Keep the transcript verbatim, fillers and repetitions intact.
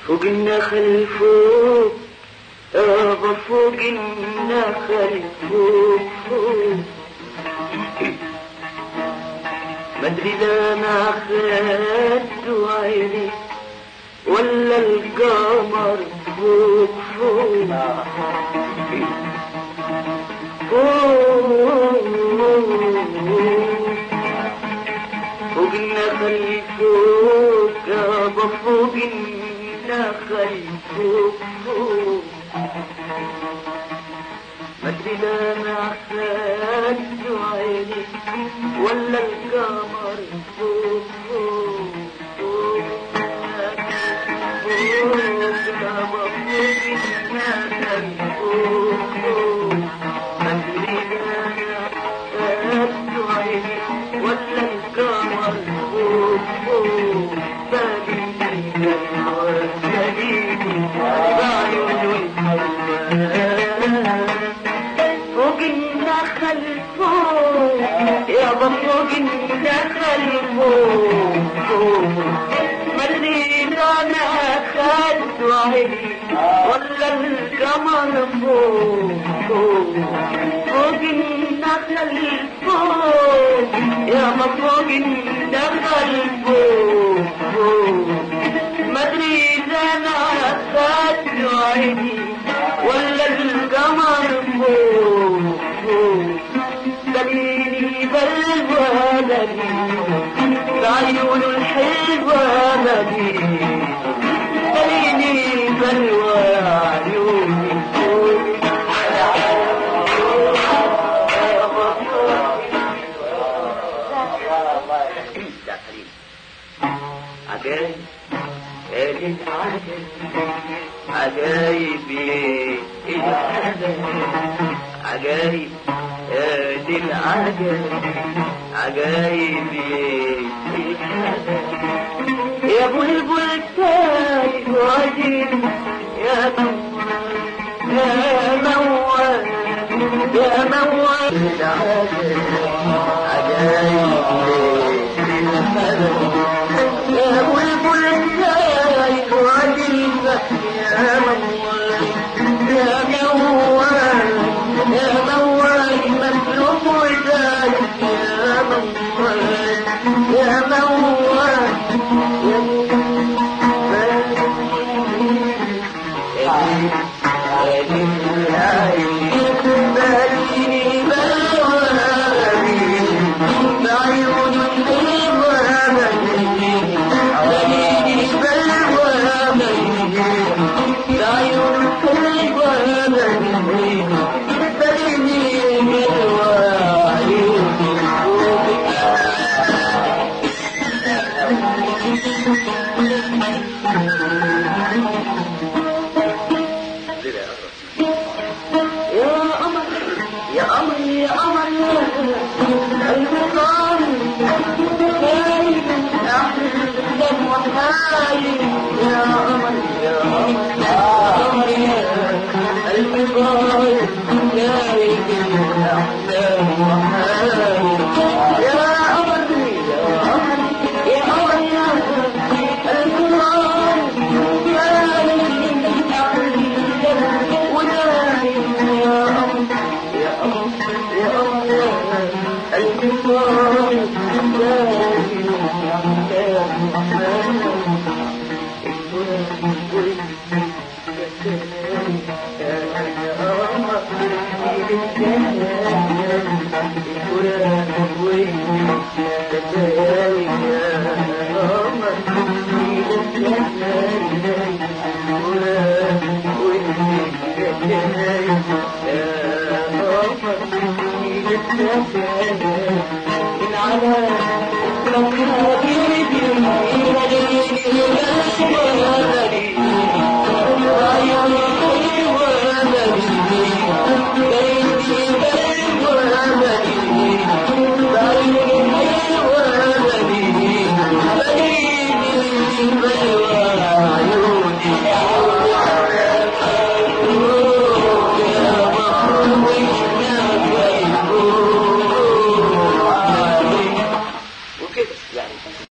فوق النخل فوق يابا فوق النخل فوق فوق مدري ده انا خدت عيني ولا القمر فوق فوق فوق فوق النخل فوق يابا فوق النخل فوق فوق مدري ده انا خدت عيني ولا القمر فوق فوق فوق فوق يابا فوق النخل فوق فوق مدري ده انا خدت عيني ولا القمر فوق فوق بالي فوق النخل فوق يابا فوق النخل فوق فوق مدري انا خدت عيني ولا القمر فوق فوق فوق النخل فوق يابا فوق النخل فوق فوق مدري انا خدت عيني ولا القمر فوق فوق دليلي بلوى دليل بعيون الحلوة دليل دليلي بلوى عيوني فوق عجايب يا عجايب العجب عجايب يا دي العجب عجايب يا بلبل تايه وعجيب يا موال يا موال يا موال العجب عجايب العجب يا بلبل تايه وعجيب يا موال يا موال يا موال مفلوم وذلك يا موال يا موال يا بالي بلوى بعيون الحلوة بالي بلوى بعيون الحلوة بالي بلوى يا قمر يا قمر يا قمر المقام خايف احلم وحايف يا قمر يا قمر يا قمر يا المقام خايف احلم وحايف يا قمر يا قمر يا قمر يا المقام خايف احلم ونايم يا قمر يا قمر يا قمر المقام